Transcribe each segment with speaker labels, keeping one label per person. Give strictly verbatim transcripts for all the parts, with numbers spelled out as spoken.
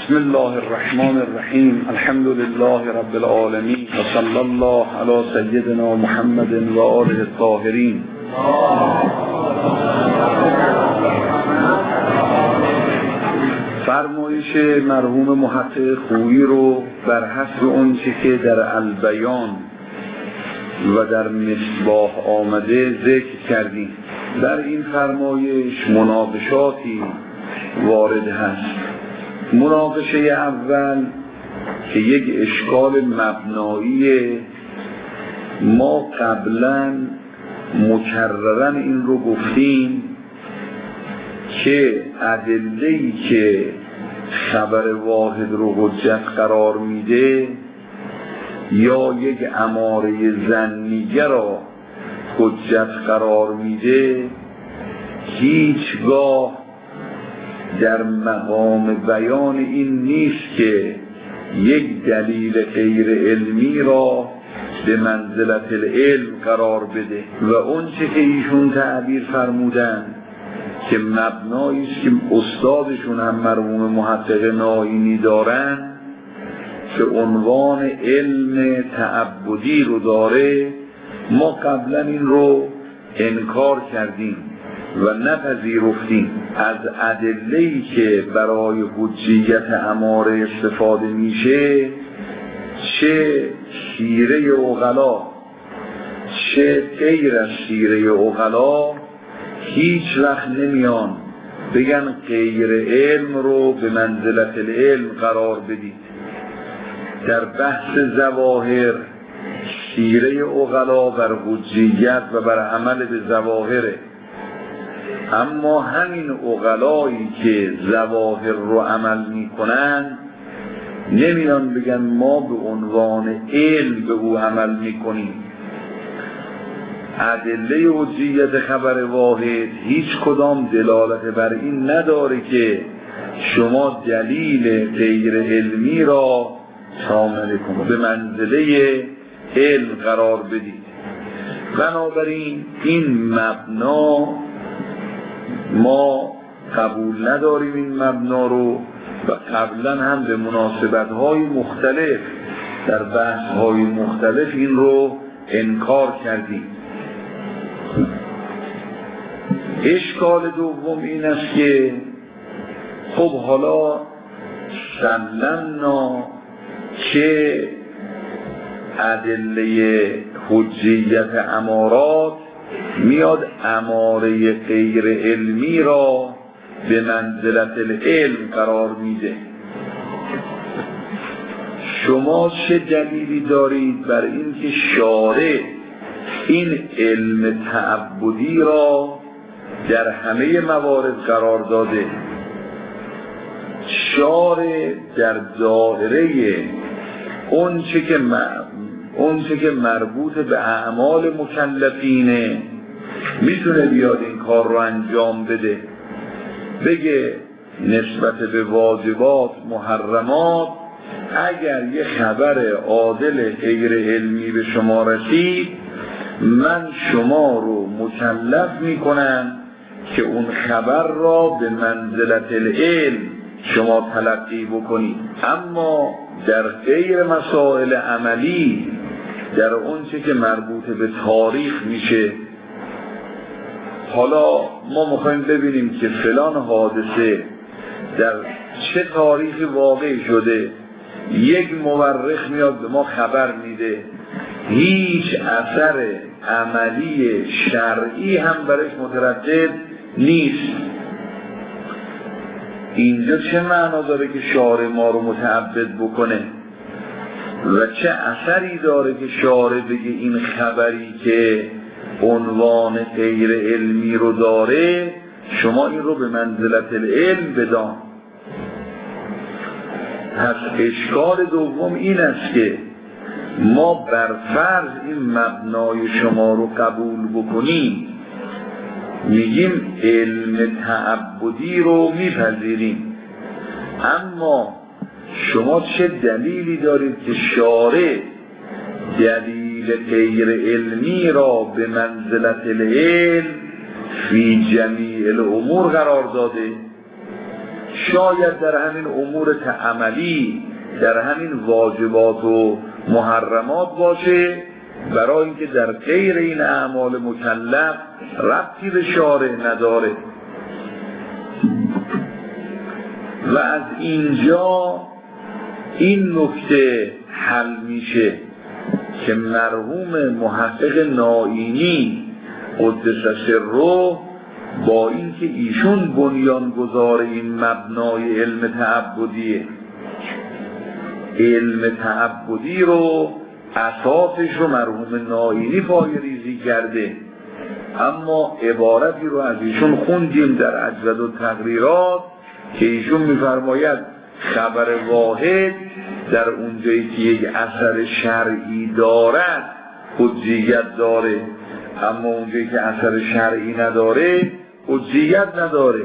Speaker 1: بسم الله الرحمن الرحیم. الحمد لله رب العالمین و صلی الله علی سیدنا محمد و آله الطاهرین. فرمایش مرحوم محقق خویی رو بر حسب اون چه که در البیان و در مصباح آمده ذکر کردیم. در این فرمایش مناقشاتی وارد هست. مناقشه اول که یک اشکال مبنایی، ما قبلا مکررن این رو گفتیم که ادله‌ای که خبر واحد رو حجت قرار میده یا یک اماره ظنیه را حجت قرار میده، هیچگاه در مقام بیان این نیست که یک دلیل غیر علمی را به منزلت العلم قرار بده و اون چه که ایشون تعبیر فرمودن که مبنایی است که استادشون هم مرحوم محقق ناینی دارن که عنوان علم تعبدی رو داره، ما قبلا این رو انکار کردیم و نپذیرفتیم. از ادله‌ای که برای حجیت اماره استفاده میشه، چه شیره عقلا چه غیر از شیره عقلا، هیچ وقت نمیان بگن غیر علم رو به منزلت العلم قرار بدید. در بحث ظواهر شیره عقلا بر حجیت و بر عمل به ظواهره، اما همین عقلایی که ظواهر رو عمل میکنن نمیان بگن ما به عنوان علم به او عمل میکنیم. ادله حجیت خبر واحد هیچ کدام دلالت بر این نداره که شما دلیل غیر علمی را شامل کنید، به منزله علم قرار بدید. بنابراین این مبنا ما قبول نداریم، این مبنا رو، و قبلا هم به مناسبت‌های مختلف در بحث‌های مختلف این رو انکار کردیم. اشکال دوم این است که خب حالا سلمنا که ادله حجیت امارات میاد اماره غیر علمی را به منزلت العلم قرار میده. شما چه دلیلی دارید بر این که شارع این علم تعبدی را در همه موارد قرار داده؟ شارع در دایره اون چه که اون چه که مربوط به اعمال مکلفینه میتونه بیاد این کار رو انجام بده، بگه نسبت به واجبات محرمات اگر یه خبر عادل غیر علمی به شما رسید، من شما رو مکلف میکنم که اون خبر را به منزلت العلم شما تلقی بکنید. اما در غیر مسائل عملی، در اون چه که مربوط به تاریخ میشه، حالا ما میخوایم ببینیم که فلان حادثه در چه تاریخی واقع شده، یک مورخ میاد به ما خبر میده، هیچ اثر عملی شرعی هم برش مترتب نیست. اینجا چه معنا داره که شارع ما رو متعبد بکنه و چه اثری داره که شارع بگه این خبری که عنوان غیر علمی رو داره شما این رو به منزلت العلم بدان؟ پس اشکال دوم این است که ما بر فرض این مبنای شما رو قبول بکنیم، میگیم علم تعبدی رو میپذیریم، اما شما چه دلیلی دارید که شارع دلیل غیر علمی را به منزلت العلم فی جمیع الامور قرار داده؟ شاید در همین امور عملی، در همین واجبات و محرمات باشه، برای اینکه در غیر این اعمال مکلف ربطی به شارع نداره. و از اینجا این نکته حل میشه که مرحوم محقق نائینی قدس سره با اینکه ایشون بنیانگذار این مبنای علم تعبدیه، علم تعبدی رو اساسش رو مرحوم نائینی پایه‌ریزی کرده، اما عبارتی رو از ایشون خوندیم در اجود التقریرات که ایشون میفرماید خبر واحد در اونجایی که یک اثر شرعی دارد حجیت داره، اما اونجایی که اثر شرعی نداره حجیت نداره.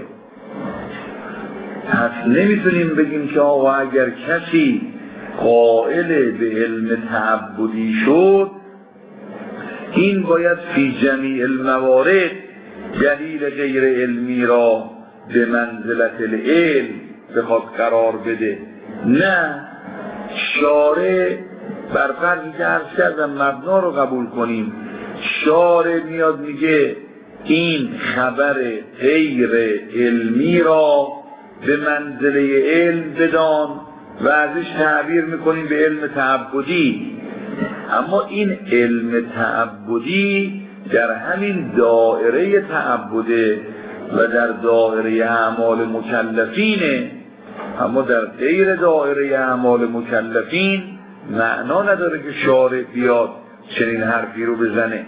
Speaker 1: پس نمیتونیم بگیم که آقا اگر کسی قائل به علم تعبدی شد این باید فی جمیع الموارد دلیل غیر علمی را به منزلت العلم بخواد قرار بده. نه، شارع بر فرضی که عرض کردم مبنا رو قبول کنیم، شارع میاد میگه این خبر غیر علمی را به منزله علم بدان و ازش تعبیر میکنیم به علم تعبدی، اما این علم تعبدی در همین دائره تعبده و در دائره اعمال مکلفینه، اما در غیر دائره اعمال مکلفین معنا نداره که شارع بیاد چنین حرفی رو بزنه.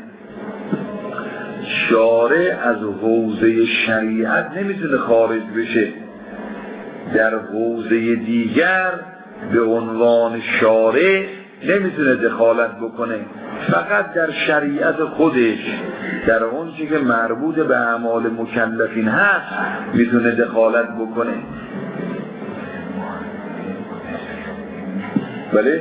Speaker 1: شارع از حوزه شریعت نمیتونه خارج بشه، در حوزه دیگر به عنوان شارع نمیتونه دخالت بکنه، فقط در شریعت خودش، در اون چیزی که مربوط به اعمال مکلفین هست میتونه دخالت بکنه. بله؟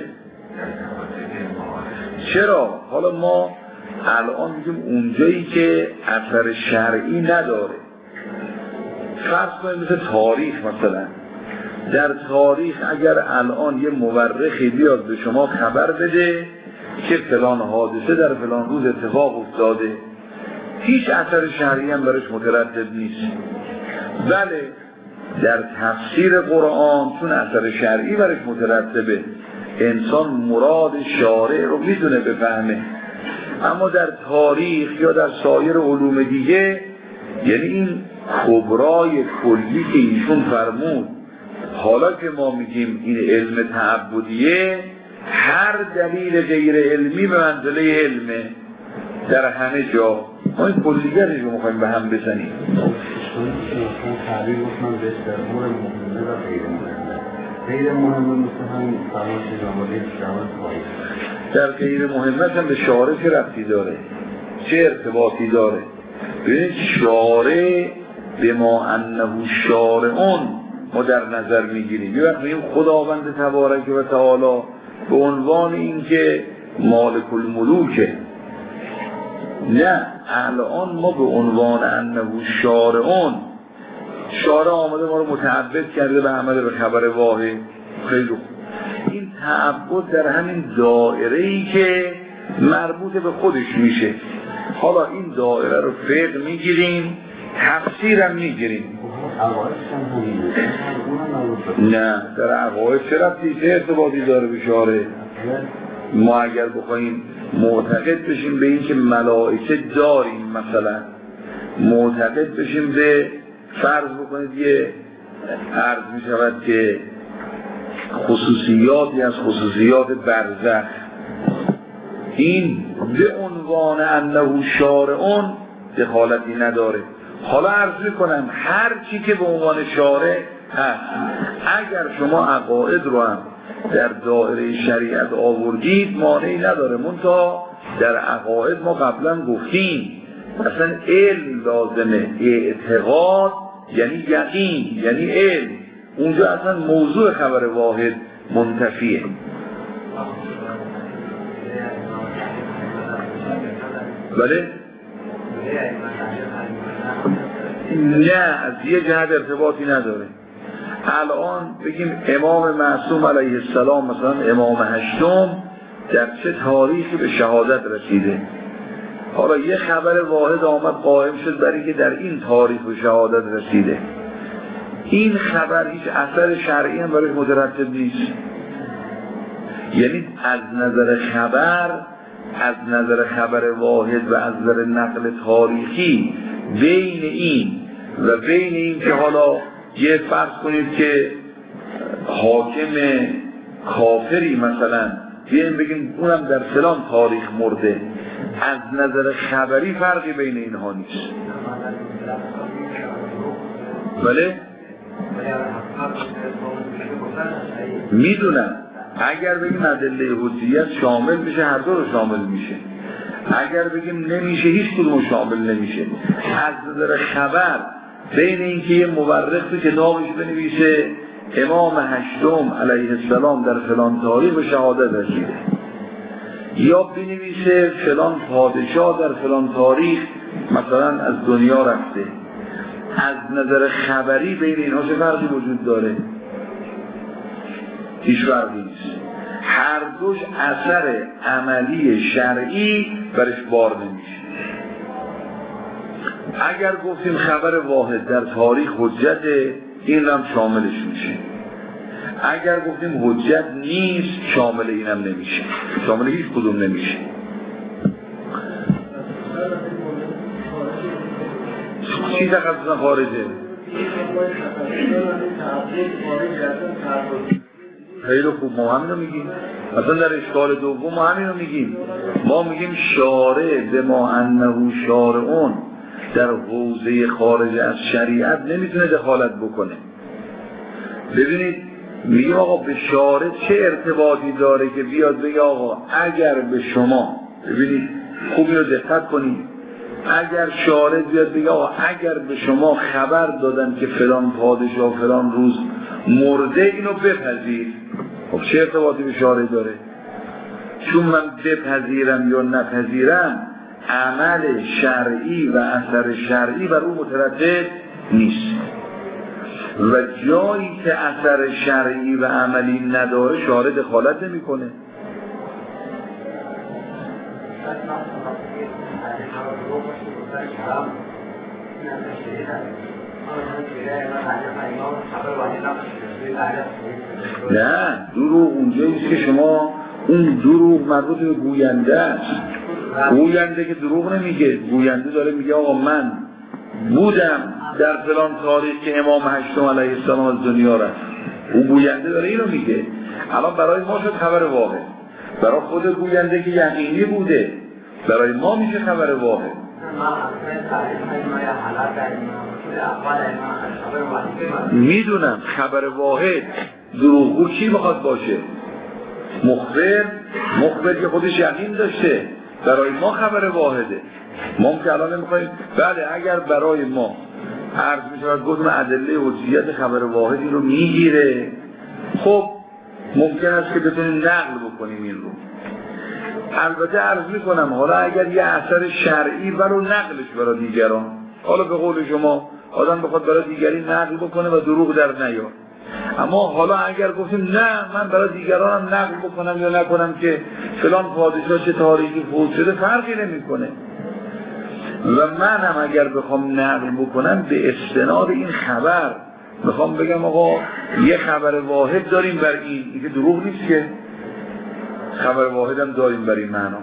Speaker 1: چرا؟ حالا ما الان میگیم اونجایی که اثر شرعی نداره، فرض کنیم مثل تاریخ، مثلا در تاریخ اگر الان یه مورخی بیاد به شما خبر بده که فلان حادثه در فلان روز اتفاق افتاده، هیچ اثر شرعی هم برش مترتب نیست. بله، در تفسیر قرآن چون اثر شرعی برش مترتبه، انسان مراد شارع رو میتونه بفهمه، اما در تاریخ یا در سایر علوم دیگه، یعنی این کبرای کلی که ایشون فرمود، حالا که ما میگیم این علم تعبدیه، هر دلیل غیر علمی به منزله علمه در همه جا. ما این کلیگرش رو میخوایم به هم بزنیم.
Speaker 2: تعبیر گفتم به استرمور مهمه و غیر مهمه. غیر مهمه مثل هم فرماش جامعه شامل خواهید.
Speaker 1: در غیر مهمت هم به شارع چه ربطی داره؟ چه ارتباطی داره؟ ببینید شارع به ما انه شارعون ما در نظر میگیریم. یه وقت میگیم خداوند تبارک و تعالی به عنوان اینکه مالک الملوکه، نه، الان ما به عنوان انه شارعون، شارع آمده ما رو متعبد کرده به عمل به خبر واحد. خیلی خوب، این تعبد در همین دائره‌ای که مربوط به خودش میشه. حالا این دائره رو فقه میگیریم، تفسیرم میگیریم. نه، در عقاید چه ربطی چه ارتباطی داره به شارع؟ ما اگر بخوایم معتقد بشیم به این که ملائکه داریم، مثلا معتقد بشیم به، فرض بکنید یه عرض می شود که خصوصیاتی از خصوصیات برزخ، این به عنوان انه شارعون دخالتی نداره. حالا عرض میکنم هر چی که به عنوان شارع هست، اگر شما عقاید رو هم در دایره شریعت آوردید مانعی نداره، منتها در عقاید ما قبلا گفتیم اصلا علم لازمه، اعتقاد یعنی یقین یعنی علم، اونجا اصلا موضوع خبر واحد منتفیه. بله؟ نه، از یه جهت ارتباطی نداره. الان بگیم امام معصوم علیه السلام مثلا امام هشتم در چه تاریخی به شهادت رسیده. حالا یه خبر واحد آمد قائم شد برای که در این تاریخ به شهادت رسیده. این خبر هیچ اثر شرعی هم برای مترتب نیست. یعنی از نظر خبر، از نظر خبر واحد و از نظر نقل تاریخی بین این و بین این که حالا یه فرض کنید که حاکم کافری مثلا بیایم بگیم اونم در فلان تاریخ مرده، از نظر خبری فرقی بین اینها نیست. بله؟ میدونم اگر بگیم ادله حجیت شامل بشه هر دو رو شامل میشه، اگر بگیم نمیشه هیچ کدوم شامل نمیشه. از نظر خبر بین اینکه یه مورخ تو کتابش بنویسه امام هشتم علیه السلام در فلان تاریخ به شهادت رسیده، یا بنویسه فلان پادشاه در فلان تاریخ مثلا از دنیا رفته، از نظر خبری بین اینها چه فرقی وجود داره؟ هیچ فرقی نیست. هر دوش اثر عملی شرعی برش بار نمیشه. اگر گفتیم خبر واحد در تاریخ حجته، این هم شاملش میشه. اگر گفتیم حجت نیست، شامل اینم نمیشه، شامل هیچ کدوم نمیشه. چی تقصدن خارجه؟ خیلی خوب، ما همین رو میگیم. مثلا در اشکال دوم ما همین رو میگیم. ما میگیم شارع به ما انه شارعون در حوزه خارج از شریعت نمیتونه دخالت بکنه. ببینید میگیم آقا به شارع چه ارتباطی داره که بیاد بگه آقا اگر به شما، ببینید خوبی رو دقت کنید، اگر شارع بیاد بگه آقا اگر به شما خبر دادن که فلان پادشاه فلان روز مرده، اینو بپذیر. خب چه ارتباطی به شارع داره؟ چون من بپذیرم یا نپذیرم عمل شرعی و اثر شرعی بر اون مترتب نیست، و جایی که اثر شرعی و عملی نداره شارع دخالت نمیکنه. نه، دروغ اونجاییست که شما اون دروغ مربوط به گوینده است. گوینده که دروغ نمیگه، گوینده داره میگه آقا من بودم در فلان تاریخ که امام هشتم علیه السلام از دنیا رفت. اون گوینده داره اینو میگه. الان برای ما شد خبر واحد، برای خود گوینده که یقینی بوده برای ما میشه خبر واحد. میدونم خبر واحد دروغگو کی بخواد باشه؟ مخبر، مخبر که خودش یقین داشته برای ما خبر واحده. ما که الان نمیخوایم. بله اگر برای ما عرض میشه گفتم ادله حجیت خبر واحدی رو میگیره، خب ممکن است که بتونیم نقل بکنیم این رو. البته عرض میکنم حالا اگر یه اثر شرعی برای نقلش برای دیگران، حالا به قول شما آدم بخواد برای دیگری نقل بکنه و دروغ در نیار، اما حالا اگر گفتیم نه من برای دیگرانم نقل بکنم یا نکنم که فلان پادشاه چه تاریخی فوت شده فرقی نمیکنه، و من هم اگر بخوام نقل بکنم به استناد این خبر بخوام بگم آقا یه خبر واحد داریم بر این، این که دروغ نیست که خبر واحد هم داریم بر این معنا.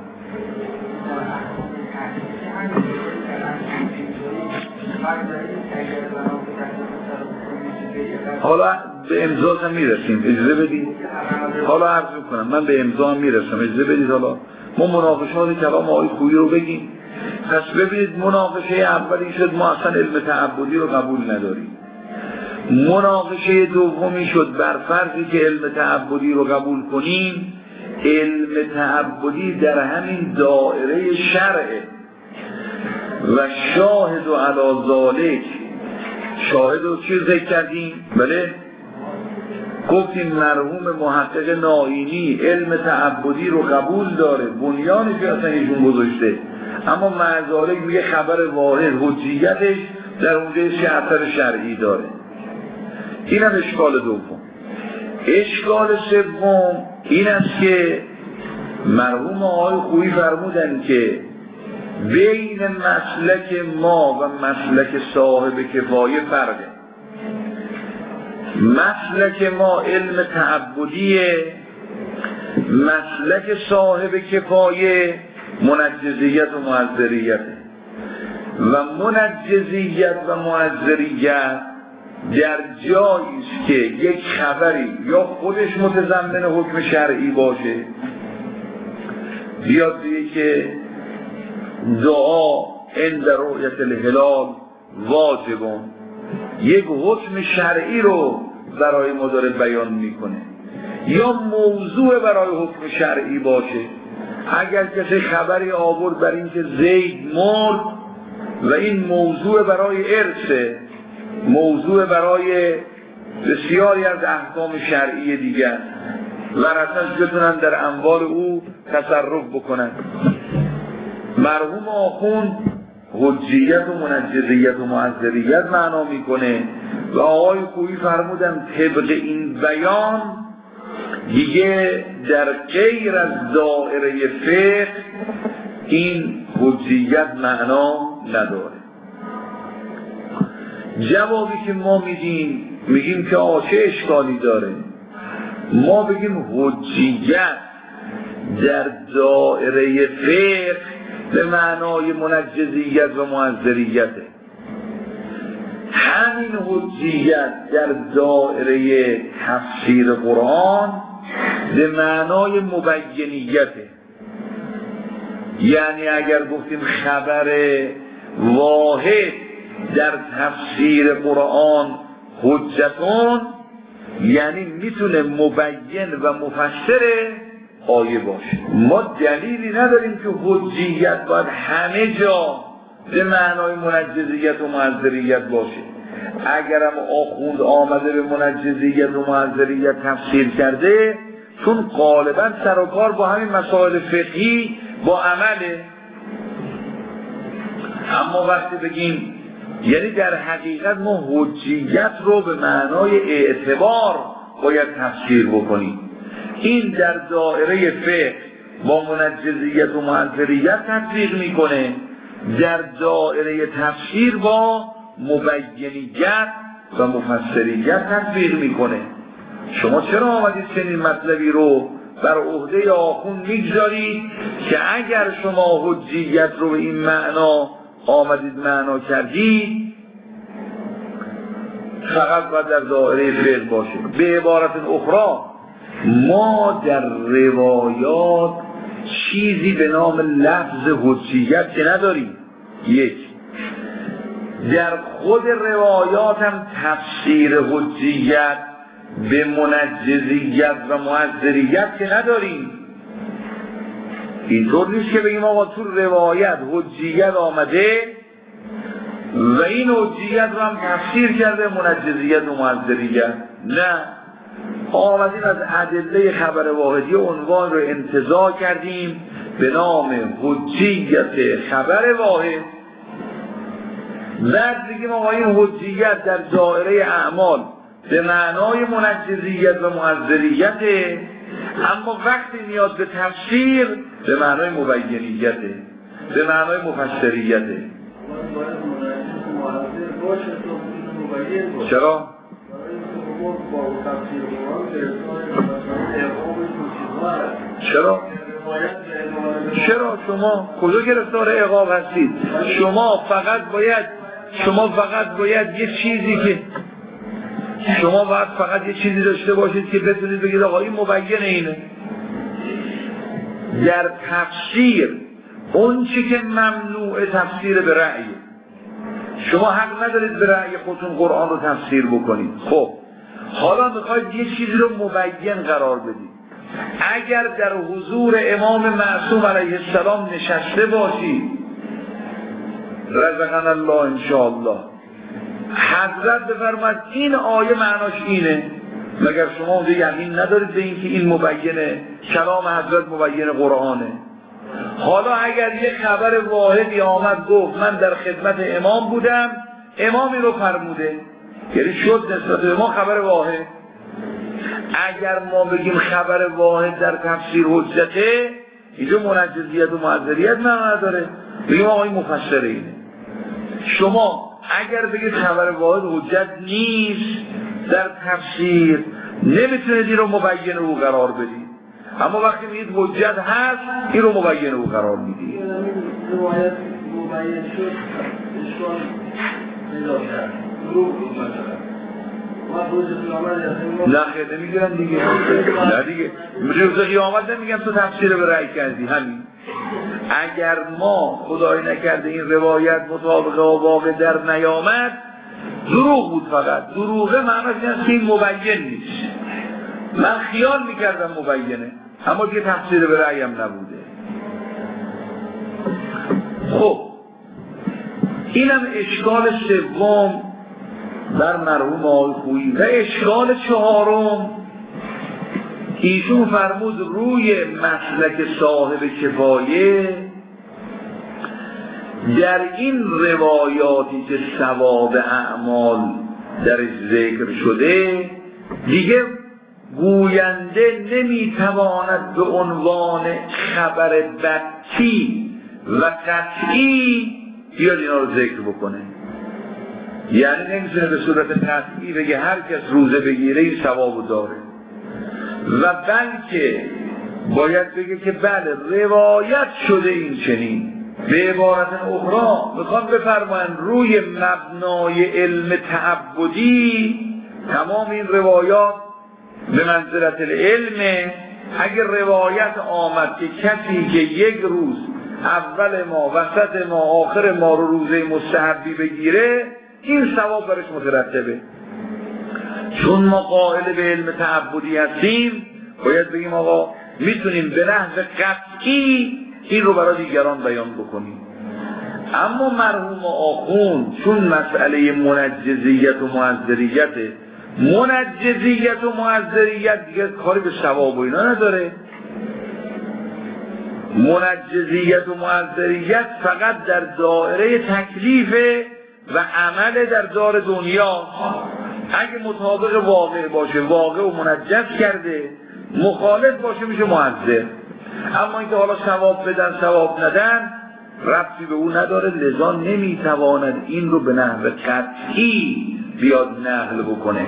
Speaker 1: حالا به امضا هم میرسیم، اجازه بدید. حالا عرض میکنم من به امضا هم میرسم، اجازه بدید. حالا ما مناقشات کلام آقای خویی رو بگیم. پس ببینید مناقشه اولی شد ما اصلا علم تعبدی رو قبول نداریم. مناقشه دومی شد بر فرضی که علم تعبدی رو قبول کنیم، علم تعبدی در همین دائره شرعه و شاهد و علی ذالک. شاهد و چی ذکر کردیم؟ بله گفتیم مرحوم محقق نائینی علم تعبدی رو قبول داره، بنیانش که اصلا ایشون گذاشته، اما مع ذالک میگه خبر واحد حجیتش در اونجا چه اثر شرعی داره. این هم اشکال دوم. اشکال سوم این است که مرحوم آقای خویی فرمودن که بین مسلک ما و مسلک صاحب کفایه فرقه. مسلک ما علم تعبدیه، مسلک صاحب کفایه منجزیت و معذریت و منجزیت و معذریت در جایی است که یک خبری یا خودش متضمن حکم شرعی باشه، بیاد دیگه که دعا عند رؤیت الهلال واجبون، یک حکم شرعی رو برای ما داره بیان میکنه، یا موضوع برای حکم شرعی باشه. اگر کسی خبری آورد بر این که زید مرد و این موضوع برای ارثه، موضوع برای بسیاری از احکام شرعی دیگر، ورثه‌اش بتونن در اموال او تصرف بکنن، مرحوم آخوند حجیت و منجزیت و معذریت معنا میکنه و آقای خویی فرمودن طبق این بیان دیگه در غیر از دائره فقه این حجیت معنا نداره. جوابی که ما میدیم میگیم که آقا چه اشکالی داره ما بگیم حجیت در دائره فقه به معنای منجزیت و معذریته، همین حجیت در دائره تفسیر قرآن به معنای مبینیته. یعنی اگر گفتیم خبر واحد در تفسیر قرآن حجتون، یعنی میتونه مبین و مفسر آیه باشه. ما دلیلی نداریم که حجیت باید همه جا به معنای منجزیت و معذریت باشه. اگرم آخوند آمده به منجزیت و معذریت تفسیر کرده، چون غالبا سر و کار با همین مسائل فقهی با عمله. اما وقتی بگیم یعنی در حقیقت ما حجیت رو به معنای اعتبار باید تفسیر بکنیم، این در دائره فقه با منجزیت و معذریت تطبیق میکنه، در دائره تفسیر با مبینیت و مفسریت تطبیق میکنه. شما چرا آمدید چنین مطلبی رو بر عهده آخوند میگذارید که اگر شما حجیت رو به این معنا آمدید معنا کردید فقط باید در دائره فقه باشه؟ به عبارت اخرى ما در روایات چیزی به نام لفظ حجیت که نداریم. یک، در خود روایات هم تفسیر حجیت به منجزیت و معذریت که نداریم. اینطور نیست که بگیم آقا تو روایت حجیت آمده و این حجیت رو هم تفسیر کرده منجزیت و معذریت. نه، آمدیم از ادله خبر واحدی عنوان رو انتزاع کردیم به نام حجیت خبر واحد. بعد بگیم آقا این حجیت در دائره اعمال به معنای منجزیت و معذریت، اما وقتی میاد به تفسیر به معنای مبینیته، به معنای مفسریته. چرا؟ چرا؟ چرا شما کجا گرفتار عقاب هستید؟ شما فقط باید شما فقط باید یه چیزی که شما باید فقط یه چیزی داشته باشید که بتونید بگید آقا این مبین اینه. در تفسیر اون چی که ممنوع تفسیر به رأی، شما حق ندارید به رأی خودتون قرآن رو تفسیر بکنید. خب حالا میخواید یه چیزی رو مبین قرار بدید. اگر در حضور امام معصوم علیه السلام نشسته باشید، رزقنا الله انشاءالله، حضرت بفرماید این آیه معناش اینه، مگر شما اونجا یقین ندارید به این که این مبینه، کلام حضرت مبین قرآنه؟ حالا اگر یک خبر واحدی آمد گفت من در خدمت امام بودم، امامی رو فرموده، یعنی شد نسبت به ما خبر واحد. اگر ما بگیم خبر واحد در تفسیر حجته، اینجا منجزیت و معذریت معنا نداره، بگیم آقا این مفسره اینه. شما اگر بگید خبر واحد حجت نیست در تفسیر، نمیتونید این رو مبین او قرار بدید، اما وقتی میگید حجت هست، این رو مبین او قرار میدید.
Speaker 3: روایت مبین شد اشکال پیدا کرد، دروغ بود مثلا،
Speaker 1: نه خیلی نمیگیرن دیگه. نه دیگه روز قیامت نمیگم تو تفسیر به رأی کردی. همین اگر ما خدای نکرده این روایت مطابق با واقع در نیامد، دروغ بود. فقط دروغه معنیش این است که این مبین نیست. من خیال میکردم مبینه، اما دیگه تفسیر به رأیم نبوده. خب اینم اشکال سوم در مرحوم آقای خویی. و اشکال چهارم، ایشون فرمود روی مسلک صاحب کفایه در این روایاتی که ثواب اعمال درش ذکر شده، دیگه گوینده نمیتواند به عنوان خبر بطی و قطعی بیاد اینا رو ذکر بکنه. یعنی نمیتونه به صورت قطعی بگه هر کس روزه بگیره این ثواب داره، و بلکه باید بگه که بله روایت شده این چنین. به عبارت اخرى میخوان بفرمایند روی مبنای علم تعبدی تمام این روایات به منزلت العلم. اگر روایت آمد که کسی که یک روز اول ما، وسط ما، آخر ما رو روزه مستحبی بگیره، این ثواب برش مترتبه. چون ما قائل به علم تعبدی هستیم، باید بگیم آقا میتونیم به نحو قطعی این رو برای دیگران بیان بکنیم. اما مرحوم آخوند چون مسئله منجزیت و معذریت، منجزیت و معذریت دیگه کاری به ثواب و اینا نداره. منجزیت و معذریت فقط در دایره تکلیفه و عمل در دار دنیا. اگه مطابق واقع باشه، واقع و منجز کرده، مخالف باشه میشه معذر. اما اینکه حالا ثواب بدن ثواب ندن ربطی به اون نداره، لذا نمیتواند این رو به نحو قطعی بیاد نقل بکنه.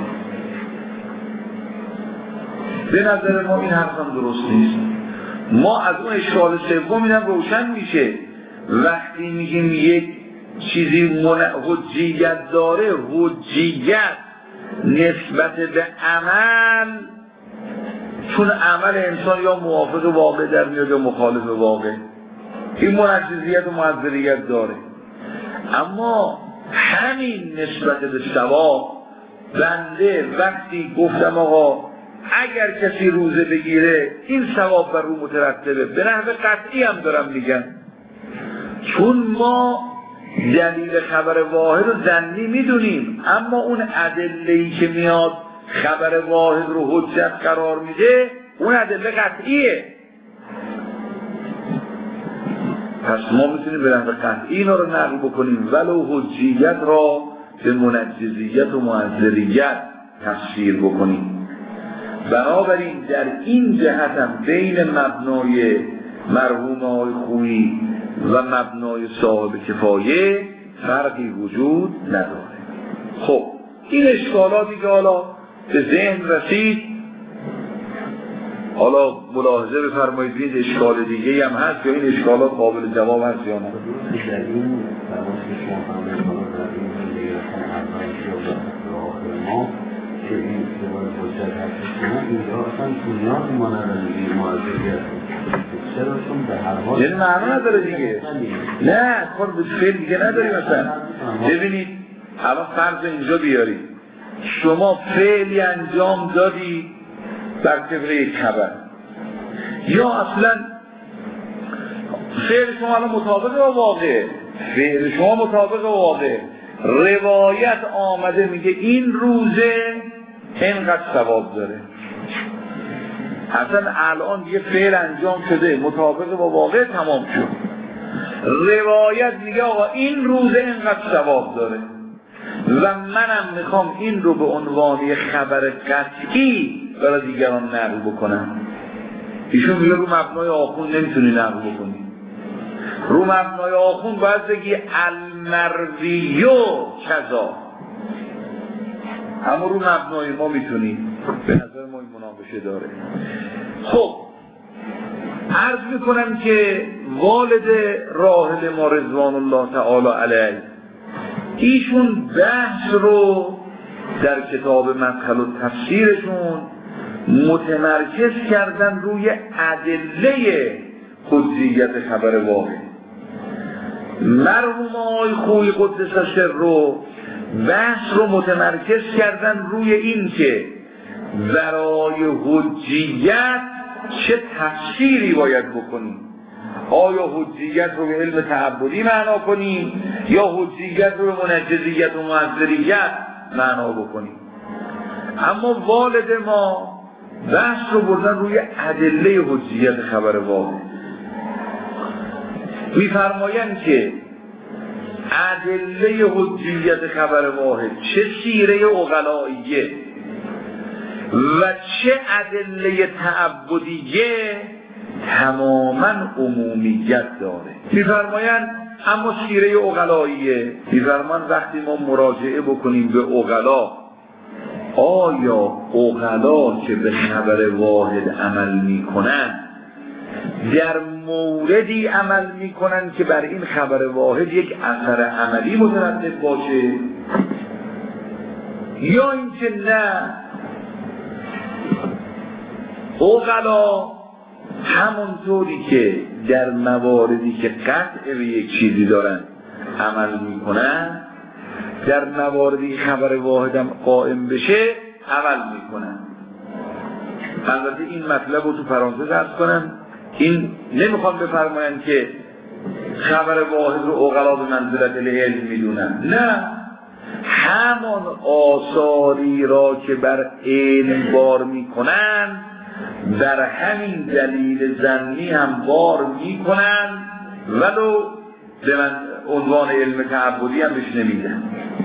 Speaker 1: به نظر ما این حرف هم درست نیست. ما از اون اشکال سوم اینم روشن میشه وقتی میگیم یک چیزی حجیت داره، حجیت نسبت به عمل، چون عمل انسان یا موافق واقع در میاد یا مخالف واقع، این منجزیت و معذریت داره. اما همین نسبت به ثواب، بنده وقتی گفتم آقا اگر کسی روزه بگیره این ثواب بر رو مترتبه، به نحو قطعی هم دارم میگم، چون ما دلیل خبر واحد رو ظنی میدونیم، اما اون ادله‌ای که میاد خبر واحد رو حجت قرار میده اون ادله قطعیه. پس ما میتونیم به نحو قطعی اینا رو نقل بکنیم، ولو حجیت را به منجزیت و معذریت تفسیر بکنیم. بنابراین در این جهت هم بین مبنای مرحوم آقای خویی و مبنای صاحب کفایه فرقی وجود نداره. خب این اشکالاتی که حالا به ذهن رسید، حالا ملاحظه بفرمایید این اشکال دیگه هم هست یا این اشکالات قابل جواب هست یا نه؟
Speaker 2: در این فرمایش که شما فرمایید در این زندگی آخر ما که این استوار حجت هست شما اینجا اصلا بنیاد مانند معذریت چرا؟ چون به هر حال
Speaker 1: یعنی معنا نداره دیگه. نه کار به فعل دیگه نداری. مثلا ببینید الان فرض اینجا بیارید شما فعلی انجام دادی بر طبق یک خبر، یا اصلا فعل شما الان مطابق با واقع، فعل شما مطابق با واقع، روایت آمده میگه این روزه اینقدر ثواب داره، اصلا الان یه فعل انجام شده مطابق با واقع تمام شد، روایت میگه آقا این روزه اینقدر ثواب داره. و منم میخوام این رو به عنوان خبر قطعی برای دیگران نقل بکنم. ایشون میگه رو مبنای آخوند نمیتونی نقل بکنی، رو مبنای آخوند باید بگی المرویو کذا، اما رو مبنای ما میتونی. به نظر ما این مناقشه داره. خب عرض میکنم که والد راحل ما رضوان الله تعالی علیه ایشون بحث رو در کتاب مدخل التفسیرشون متمرکز کردن روی ادله حجیت خبر واحد. مرحوم آقای خویی قدس سر رو بحث رو متمرکز کردن روی این که برای حجیت چه تفسیری باید بکنیم. آیا حجیت رو به علم تعبدی معنا کنیم یا حجیت رو به منجزیت و معذریت معنا بکنیم؟ اما والد ما بحث رو بردن روی ادله حجیت خبر واحد. می‌فرمایند که ادله حجیت خبر واحد چه سیره عقلائیه و چه ادله تعبدیه تماما عمومیت داره. می‌فرمایند اما سیره عقلائیه، می‌فرمایند وقتی ما مراجعه بکنیم به عقلا، آیا عقلا که به خبر واحد عمل می‌کنند در موردی عمل می‌کنند که بر این خبر واحد یک اثر عملی مترتب باشه، یا اینکه نه عقلا همونطوری که در مواردی که قطع به یک چیزی دارن عمل میکنن در مواردی خبر واحدم قائم بشه عمل میکنن. البته این مطلب رو تو پرانتز عرض کنم، این نمیخوام بفرماین که خبر واحد رو عقلا به منزلت العلم میدونن، نه، همان آثاری را که بر علم بار میکنن در همین دلیل ظنی هم بار میکنن ولو به من عنوان علم تعبدی هم بهش نمیدن.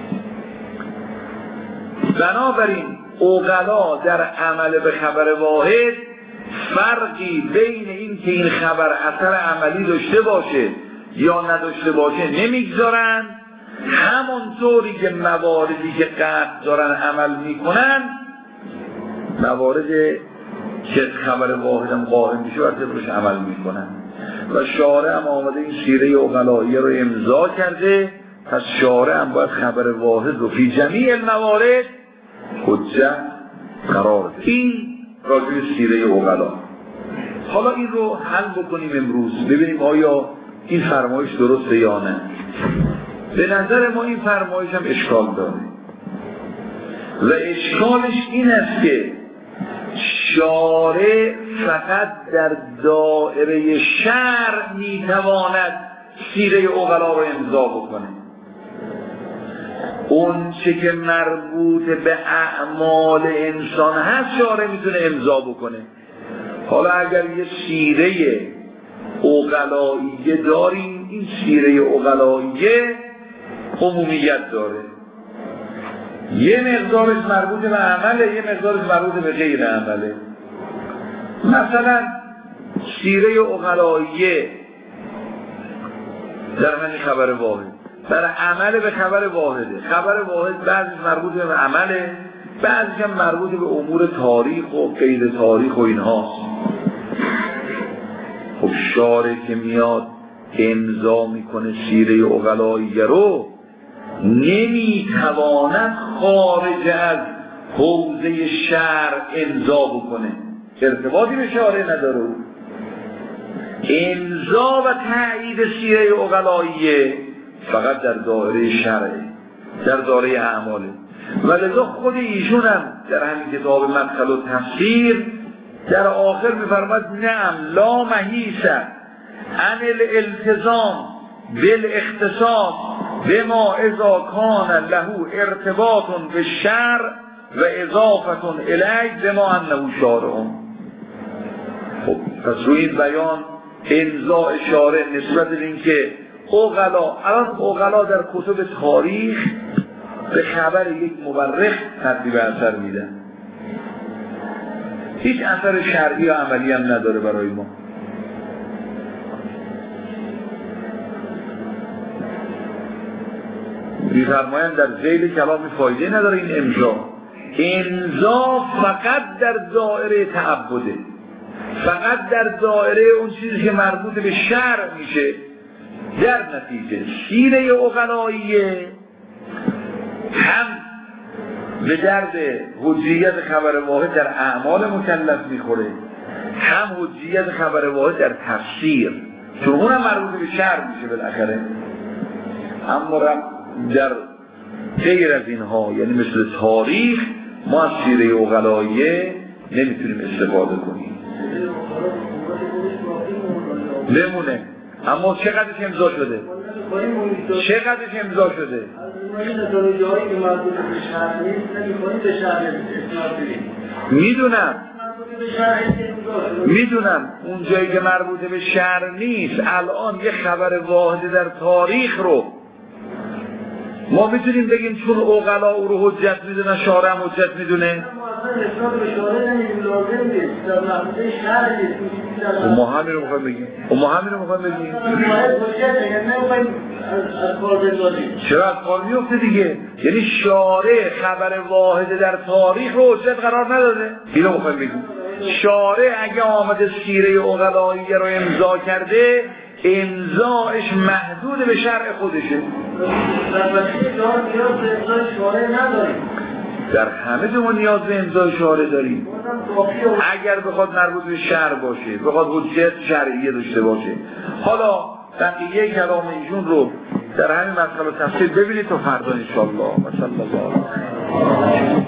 Speaker 1: بنابراین عقلا در عمل به خبر واحد فرقی بین این که این خبر اثر عملی داشته باشه یا نداشته باشه نمیگذارن، همونطوری که مواردی که قطع دارن عمل میکنن موارد که خبر واحدم قائم میشه و طبقش عمل میکنن. و شارع هم آمده این سیره عقلائیه رو امضا کرده، پس شارع هم باید خبر واحد رو فی جمیع الموارد حجت قرار ده. این راجع سیره عقلا. حالا این رو حل بکنیم امروز ببینیم آیا این فرمایش درسته یا نه. به نظر ما این فرمایش هم اشکال داره و اشکالش این است که شارع فقط در دائره شرع میتواند سیره عقلا رو امضا بکنه. اون چه که مربوط به اعمال انسان هست شارع میتونه امضا بکنه. حالا اگر یه سیره عقلائیه داریم، این سیره عقلائیه عمومیت داره، یه مقدارش مربوط به عمله، یه مقدارش مربوط به غیر عمله. مثلا سیره عقلائیه در همین خبر واحد در عمل به خبر واحده. خبر واحد بعضیش مربوط به عمله، بعضیش هم مربوط به امور تاریخ و غیر تاریخ و اینهاست. خب شارع که میاد امضا میکنه سیره عقلائیه رو نمیتواند خارج از حوزه شرع امضا بکنه، ارتباطی به شارع نداره. امضا و تایید سیره عقلائیه فقط در دایره شرع، در دایره اعماله. ولذا خود ایشون هم در همین کتاب مدخل التفسیر در آخر میفرماد نعم لا محیص عن الالتزام بالاختصاص بما اذا کان له ارتباط بالشرع و اضافه الیه بما انه شارع. خب پس روی این بیان امضاء شارع نسبت به این که عقلا، الان عقلا در کتب تاریخ به خبر یک مورخ ترتیب اثر میدن. هیچ اثر شرعی و عملی هم نداره برای ما. می‌فرمایند در ذیل کلام فایده نداره این امضا. امضا فقط در دایره تعبده، فقط در دایره اون چیزی که مربوط به شرع میشه. در نتیجه سیره عقلاییه هم به درد حجیت خبر واحد در اعمال مکلف میخوره، هم حجیت خبر واحد در تفسیر، چون اونم مربوط به شرع میشه بالاخره. اما در غیر از اینها، یعنی مثل تاریخ، ما از سیره عقلاییه نمیتونیم استفاده کنیم. بمونه. اما چقدرش امضا شده؟ چقدرش امضا شده؟ میدونم میدونم اون جایی که مربوط به شرع نیست. الان یه خبر واحد در تاریخ رو ما میتونیم بگیم چون عقلا او رو حجت میدونن، شارع هم حجت میدونه. و ما همین رو میخوایم بگیم و ما همین رو میخوایم بگیم چرا از کار میفته دیگه؟ یعنی شارع خبر واحد در تاریخ رو حجت قرار نداده. این رو میخوایم بگیم شارع اگه آمده سیره عقلاییه رو امضا کرده، امضاش محدود به شرع خودشه. در همه جا ما نیاز به امضای شارع داریم. اگر بخواد مربوط به شرع باشه، بخواد حجت شرعیه داشته باشه. حالا بقیه کلام ایشون رو در همین مطلب تفسیر ببینید تا فردا انشاءالله. و صلی الله علیه و